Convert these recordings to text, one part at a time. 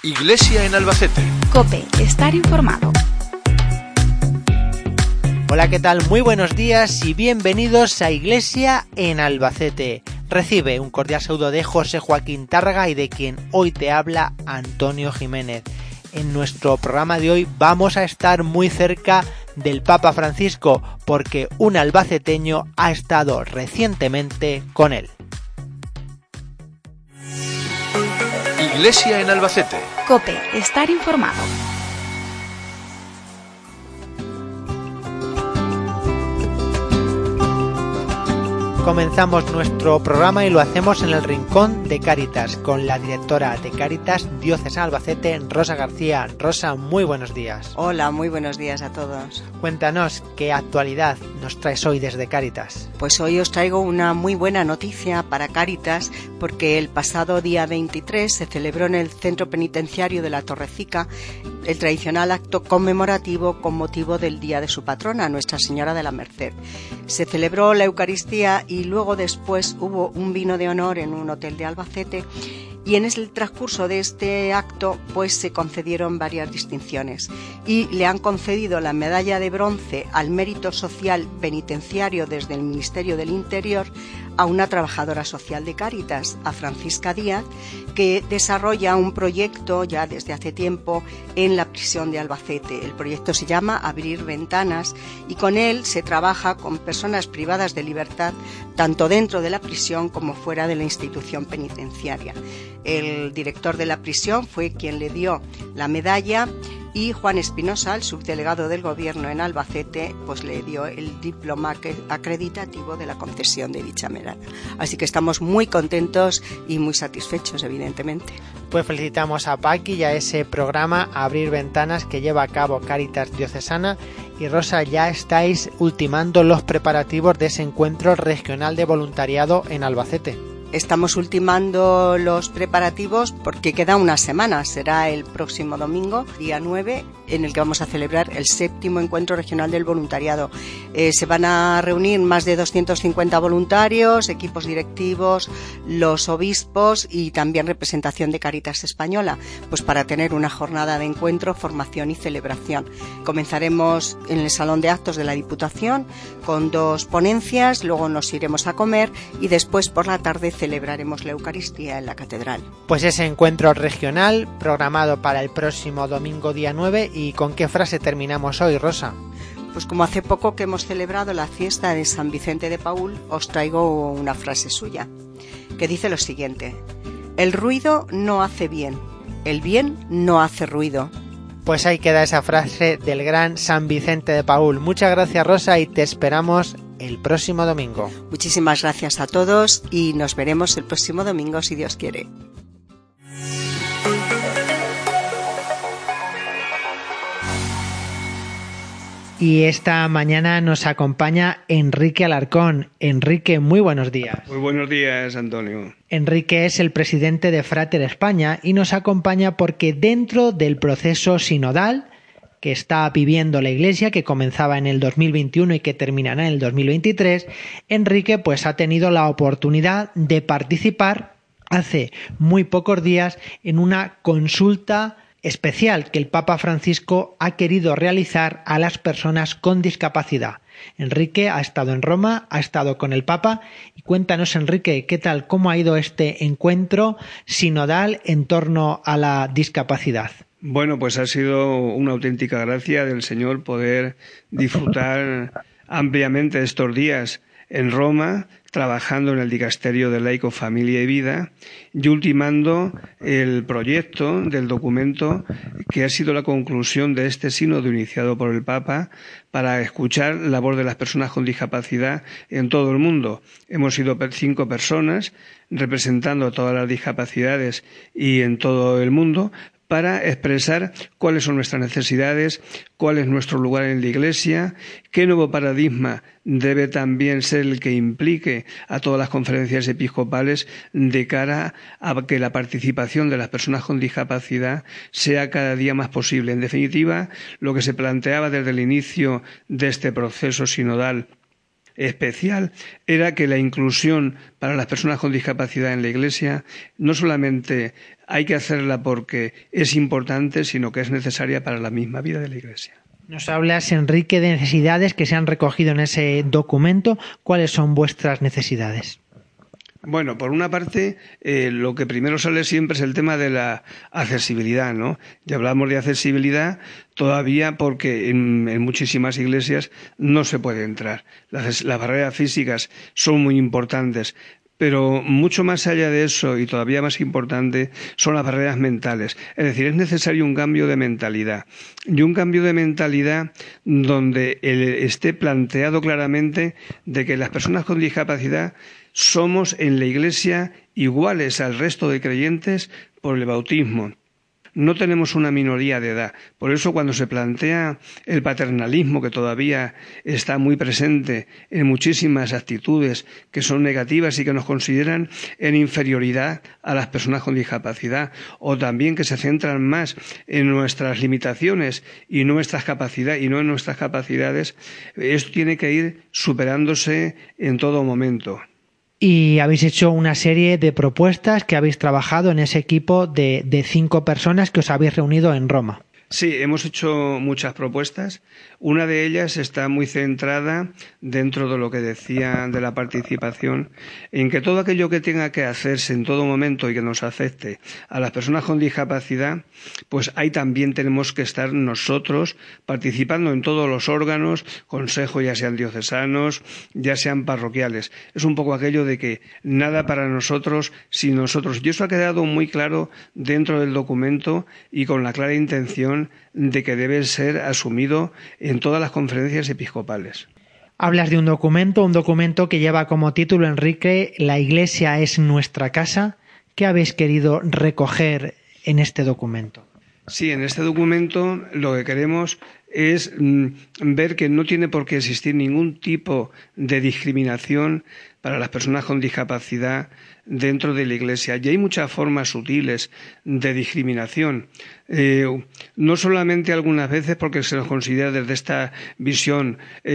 Iglesia en Albacete. COPE, estar informado. Hola, ¿qué tal? Muy buenos días y bienvenidos a Iglesia en Albacete. Recibe un cordial saludo de José Joaquín Tárraga y de quien hoy te habla Antonio Jiménez. En nuestro programa de hoy vamos a estar muy cerca del Papa Francisco porque un albaceteño ha estado recientemente con él. Iglesia en Albacete. COPE, estar informado. Comenzamos nuestro programa y lo hacemos en el Rincón de Cáritas con la directora de Cáritas Diocesana Albacete, Rosa García. Rosa, muy buenos días. Hola, muy buenos días a todos. Cuéntanos, ¿qué actualidad nos traes hoy desde Cáritas? Pues hoy os traigo una muy buena noticia para Cáritas porque el pasado día 23 se celebró en el Centro Penitenciario de la Torrecica el tradicional acto conmemorativo con motivo del Día de su patrona, Nuestra Señora de la Merced. Se celebró la Eucaristía y luego después hubo un vino de honor en un hotel de Albacete y en el transcurso de este acto pues se concedieron varias distinciones y le han concedido la medalla de bronce al mérito social penitenciario desde el Ministerio del Interior a una trabajadora social de Cáritas, a Francisca Díaz, que desarrolla un proyecto ya desde hace tiempo en la prisión de Albacete. El proyecto se llama Abrir Ventanas y con él se trabaja con personas privadas de libertad tanto dentro de la prisión como fuera de la institución penitenciaria. El director de la prisión fue quien le dio la medalla y Juan Espinosa, el subdelegado del Gobierno en Albacete, pues le dio el diploma acreditativo de la concesión de dicha medalla. Así que estamos muy contentos y muy satisfechos, evidentemente. Pues felicitamos a Paqui y a ese programa Abrir Ventanas que lleva a cabo Cáritas Diocesana. Y Rosa, ya estáis ultimando los preparativos de ese encuentro regional de voluntariado en Albacete. Estamos ultimando los preparativos porque queda una semana, será el próximo domingo, día 9, en el que vamos a celebrar el 7º Encuentro Regional del Voluntariado. Se van a reunir más de 250 voluntarios, equipos directivos, los obispos y también representación de Cáritas Española, pues para tener una jornada de encuentro, formación y celebración. Comenzaremos en el Salón de Actos de la Diputación con 2 ponencias, luego nos iremos a comer y después por la tarde celebraremos la Eucaristía en la Catedral. Pues ese encuentro regional programado para el próximo domingo día 9. ¿Y con qué frase terminamos hoy, Rosa? Pues como hace poco que hemos celebrado la fiesta de San Vicente de Paúl, os traigo una frase suya, que dice lo siguiente: el ruido no hace bien, el bien no hace ruido. Pues ahí queda esa frase del gran San Vicente de Paúl. Muchas gracias, Rosa, y te esperamos el próximo domingo. Muchísimas gracias a todos y nos veremos el próximo domingo si Dios quiere. Y esta mañana nos acompaña Enrique Alarcón. Enrique, muy buenos días. Muy buenos días, Antonio. Enrique es el presidente de Frater España y nos acompaña porque dentro del proceso sinodal que está viviendo la Iglesia, que comenzaba en el 2021 y que terminará en el 2023, Enrique pues ha tenido la oportunidad de participar hace muy pocos días en una consulta especial que el Papa Francisco ha querido realizar a las personas con discapacidad. Enrique ha estado en Roma, ha estado con el Papa y cuéntanos, Enrique, ¿qué tal? ¿Cómo ha ido este encuentro sinodal en torno a la discapacidad? Bueno, pues ha sido una auténtica gracia del Señor poder disfrutar ampliamente estos días en Roma, trabajando en el Dicasterio de Laico, Familia y Vida y ultimando el proyecto del documento que ha sido la conclusión de este sínodo iniciado por el Papa para escuchar la voz de las personas con discapacidad en todo el mundo. Hemos sido 5 personas representando todas las discapacidades y en todo el mundo para expresar cuáles son nuestras necesidades, cuál es nuestro lugar en la Iglesia, qué nuevo paradigma debe también ser el que implique a todas las conferencias episcopales de cara a que la participación de las personas con discapacidad sea cada día más posible. En definitiva, lo que se planteaba desde el inicio de este proceso sinodal especial era que la inclusión para las personas con discapacidad en la Iglesia no solamente hay que hacerla porque es importante, sino que es necesaria para la misma vida de la Iglesia. Nos hablas, Enrique, de necesidades que se han recogido en ese documento. ¿Cuáles son vuestras necesidades? Bueno, por una parte, lo que primero sale siempre es el tema de la accesibilidad, ¿no? Ya hablamos de accesibilidad todavía porque en muchísimas iglesias no se puede entrar. Las barreras físicas son muy importantes. Pero mucho más allá de eso, y todavía más importante, son las barreras mentales. Es decir, es necesario un cambio de mentalidad. Y un cambio de mentalidad donde esté planteado claramente de que las personas con discapacidad somos en la Iglesia iguales al resto de creyentes por el bautismo. No tenemos una minoría de edad. Por eso cuando se plantea el paternalismo, que todavía está muy presente en muchísimas actitudes que son negativas y que nos consideran en inferioridad a las personas con discapacidad, o también que se centran más en nuestras limitaciones y nuestras capacidades y no en nuestras capacidades, esto tiene que ir superándose en todo momento. Y habéis hecho una serie de propuestas que habéis trabajado en ese equipo de 5 personas que os habéis reunido en Roma. Sí, hemos hecho muchas propuestas. Una de ellas está muy centrada dentro de lo que decía de la participación, en que todo aquello que tenga que hacerse en todo momento y que nos afecte a las personas con discapacidad, pues ahí también tenemos que estar nosotros participando en todos los órganos, consejos, ya sean diocesanos, ya sean parroquiales. Es un poco aquello de que nada para nosotros sin nosotros. Y eso ha quedado muy claro dentro del documento y con la clara intención de que debe ser asumido en todas las conferencias episcopales. Hablas de un documento que lleva como título, Enrique, La Iglesia es nuestra casa. ¿Qué habéis querido recoger en este documento? Sí, en este documento lo que queremos es ver que no tiene por qué existir ningún tipo de discriminación para las personas con discapacidad dentro de la Iglesia. Y hay muchas formas sutiles de discriminación. No solamente algunas veces porque se nos considera desde esta visión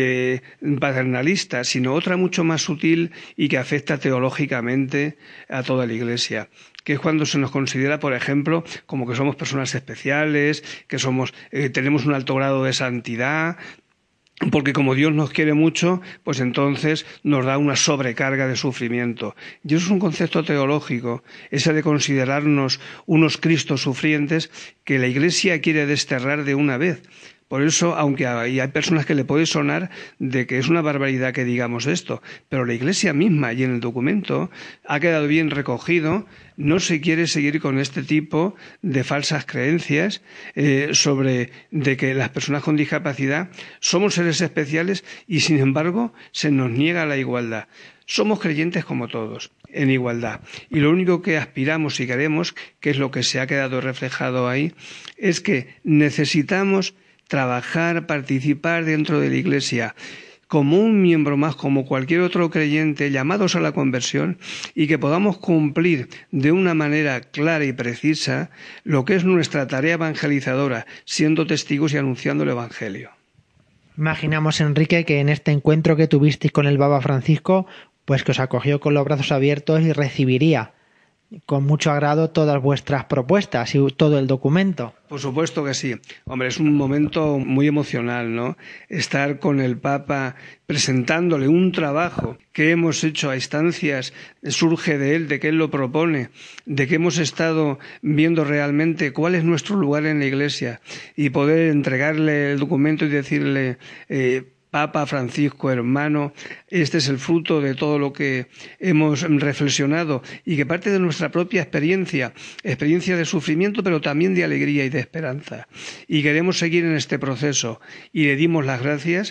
paternalista, sino otra mucho más sutil y que afecta teológicamente a toda la Iglesia, que es cuando se nos considera, por ejemplo, como que somos personas especiales, que tenemos un alto grado de santidad, porque como Dios nos quiere mucho, pues entonces nos da una sobrecarga de sufrimiento. Y eso es un concepto teológico, ese de considerarnos unos Cristos sufrientes que la Iglesia quiere desterrar de una vez. Por eso, aunque hay personas que le puede sonar de que es una barbaridad que digamos esto, pero la Iglesia misma y en el documento ha quedado bien recogido, no se quiere seguir con este tipo de falsas creencias sobre de que las personas con discapacidad somos seres especiales y sin embargo se nos niega la igualdad. Somos creyentes como todos, en igualdad. Y lo único que aspiramos y queremos, que es lo que se ha quedado reflejado ahí, es que necesitamos trabajar, participar dentro de la Iglesia como un miembro más, como cualquier otro creyente, llamados a la conversión, y que podamos cumplir de una manera clara y precisa lo que es nuestra tarea evangelizadora, siendo testigos y anunciando el Evangelio. Imaginamos, Enrique, que en este encuentro que tuvisteis con el Papa Francisco, pues que os acogió con los brazos abiertos y recibiría con mucho agrado todas vuestras propuestas y todo el documento. Por supuesto que sí. Hombre, es un momento muy emocional, ¿no? Estar con el Papa presentándole un trabajo que hemos hecho a instancias, surge de él, de que él lo propone, de que hemos estado viendo realmente cuál es nuestro lugar en la Iglesia y poder entregarle el documento y decirle Papa Francisco, hermano, este es el fruto de todo lo que hemos reflexionado y que parte de nuestra propia experiencia de sufrimiento, pero también de alegría y de esperanza. Y queremos seguir en este proceso y le dimos las gracias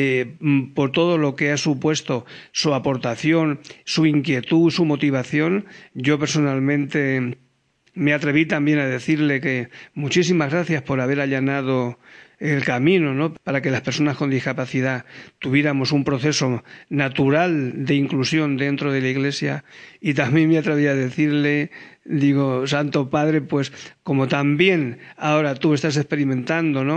por todo lo que ha supuesto su aportación, su inquietud, su motivación. Yo personalmente me atreví también a decirle que muchísimas gracias por haber allanado el camino, ¿no?, para que las personas con discapacidad tuviéramos un proceso natural de inclusión dentro de la Iglesia. Y también me atreví a decirle, digo, Santo Padre, pues como también ahora tú estás experimentando, ¿no?,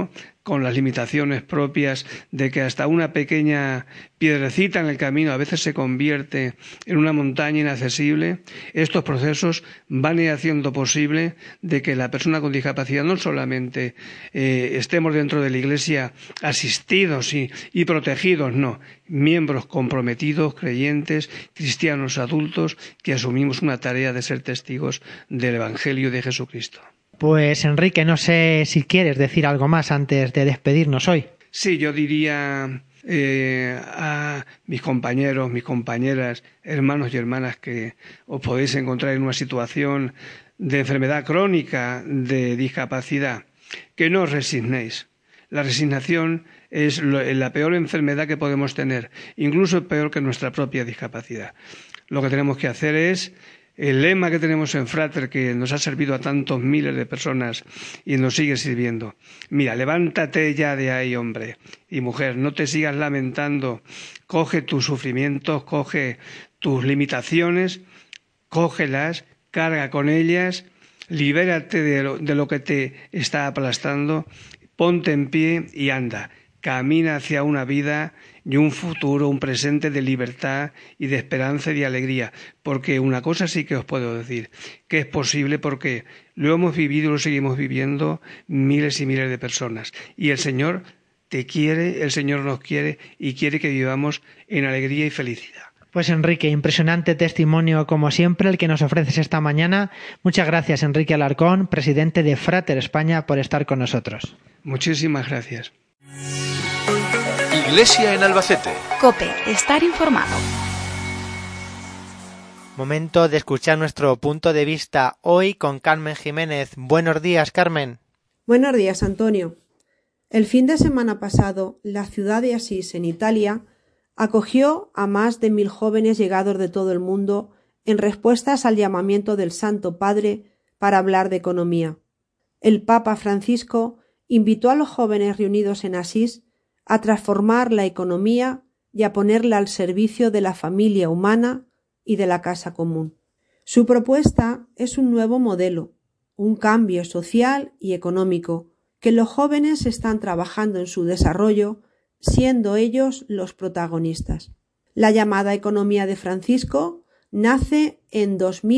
con las limitaciones propias de que hasta una pequeña piedrecita en el camino a veces se convierte en una montaña inaccesible, estos procesos van a ir haciendo posible de que la persona con discapacidad no solamente estemos dentro de la Iglesia asistidos y protegidos, no, miembros comprometidos, creyentes, cristianos adultos, que asumimos una tarea de ser testigos del Evangelio de Jesucristo. Pues Enrique, no sé si quieres decir algo más antes de despedirnos hoy. Sí, yo diría a mis compañeros, mis compañeras, hermanos y hermanas que os podéis encontrar en una situación de enfermedad crónica, de discapacidad, que no os resignéis. La resignación es la peor enfermedad que podemos tener, incluso peor que nuestra propia discapacidad. Lo que tenemos que hacer es el lema que tenemos en Frater, que nos ha servido a tantos miles de personas y nos sigue sirviendo. Mira, levántate ya de ahí, hombre y mujer, no te sigas lamentando, coge tus sufrimientos, coge tus limitaciones, cógelas, carga con ellas, libérate de lo que te está aplastando, ponte en pie y anda. Camina hacia una vida y un futuro, un presente de libertad y de esperanza y de alegría. Porque una cosa sí que os puedo decir, que es posible porque lo hemos vivido y lo seguimos viviendo miles y miles de personas. Y el Señor te quiere, el Señor nos quiere y quiere que vivamos en alegría y felicidad. Pues Enrique, impresionante testimonio como siempre el que nos ofreces esta mañana. Muchas gracias, Enrique Alarcón, presidente de Frater España, por estar con nosotros. Muchísimas gracias. Iglesia en Albacete. COPE, estar informado. Momento de escuchar nuestro punto de vista hoy con Carmen Jiménez. Buenos días, Carmen. Buenos días, Antonio. El fin de semana pasado, la ciudad de Asís, en Italia, acogió a más de 1.000 jóvenes llegados de todo el mundo en respuestas al llamamiento del Santo Padre para hablar de economía. El Papa Francisco invitó a los jóvenes reunidos en Asís a transformar la economía y a ponerla al servicio de la familia humana y de la casa común. Su propuesta es un nuevo modelo, un cambio social y económico, que los jóvenes están trabajando en su desarrollo, siendo ellos los protagonistas. La llamada economía de Francisco nace en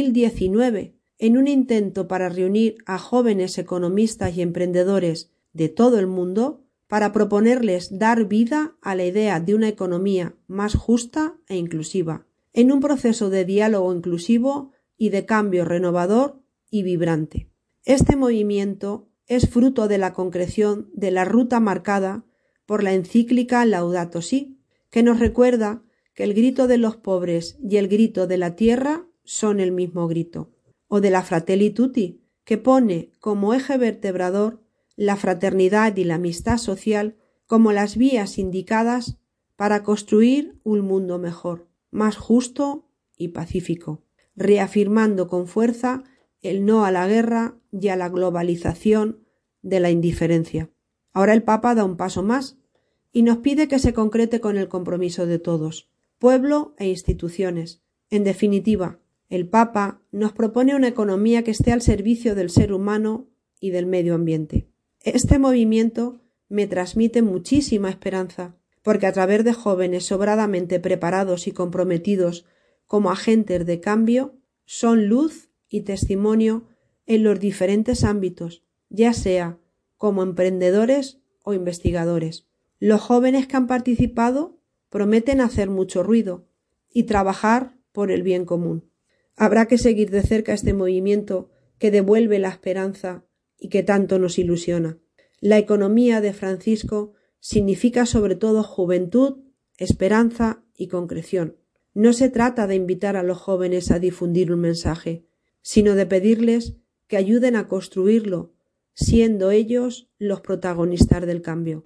2019, en un intento para reunir a jóvenes economistas y emprendedores de todo el mundo para proponerles dar vida a la idea de una economía más justa e inclusiva, en un proceso de diálogo inclusivo y de cambio renovador y vibrante. Este movimiento es fruto de la concreción de la ruta marcada por la encíclica Laudato Si, que nos recuerda que el grito de los pobres y el grito de la tierra son el mismo grito, o de la Fratelli Tutti, que pone como eje vertebrador la fraternidad y la amistad social como las vías indicadas para construir un mundo mejor, más justo y pacífico, reafirmando con fuerza el no a la guerra y a la globalización de la indiferencia. Ahora el Papa da un paso más y nos pide que se concrete con el compromiso de todos, pueblo e instituciones. En definitiva, el Papa nos propone una economía que esté al servicio del ser humano y del medio ambiente. Este movimiento me transmite muchísima esperanza, porque a través de jóvenes sobradamente preparados y comprometidos como agentes de cambio, son luz y testimonio en los diferentes ámbitos, ya sea como emprendedores o investigadores. Los jóvenes que han participado prometen hacer mucho ruido y trabajar por el bien común. Habrá que seguir de cerca este movimiento que devuelve la esperanza y que tanto nos ilusiona. La economía de Francisco significa sobre todo juventud, esperanza y concreción. No se trata de invitar a los jóvenes a difundir un mensaje, sino de pedirles que ayuden a construirlo, siendo ellos los protagonistas del cambio.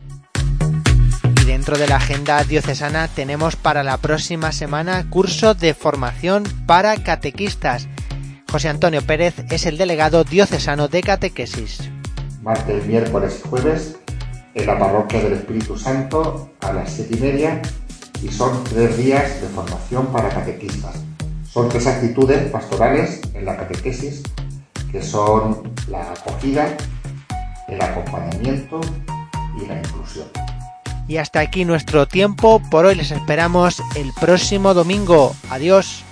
Y dentro de la agenda diocesana tenemos para la próxima semana curso de formación para catequistas. José Antonio Pérez es el delegado diocesano de catequesis. Martes, miércoles y jueves en la Parroquia del Espíritu Santo a las 7:30 y son 3 días de formación para catequistas. Son 3 actitudes pastorales en la catequesis que son la acogida, el acompañamiento y la inclusión. Y hasta aquí nuestro tiempo. Por hoy les esperamos el próximo domingo. Adiós.